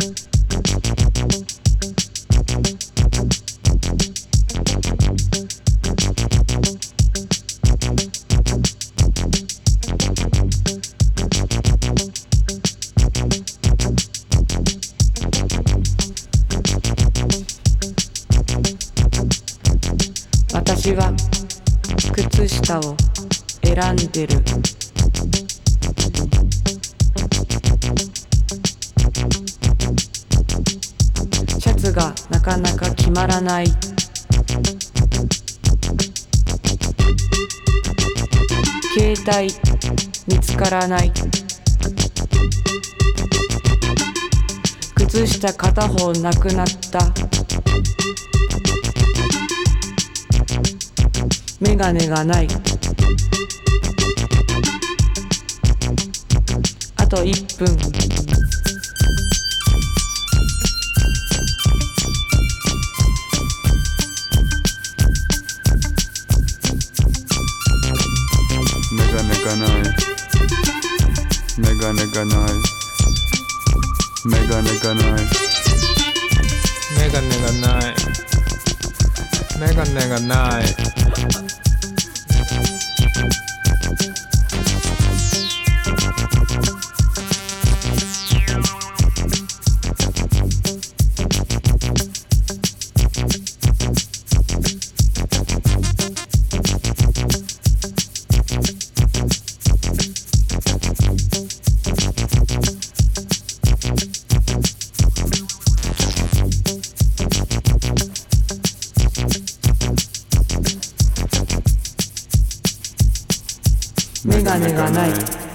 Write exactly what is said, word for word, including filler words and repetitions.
私は靴下を選んでる。シャツがなかなか決まらない。携帯見つからない。靴下片方なくなった。メガネがない。あといっぷん。 メガネがない。メガネがない。メガネがない。 メガネがない。メガネがない。 メガネがない。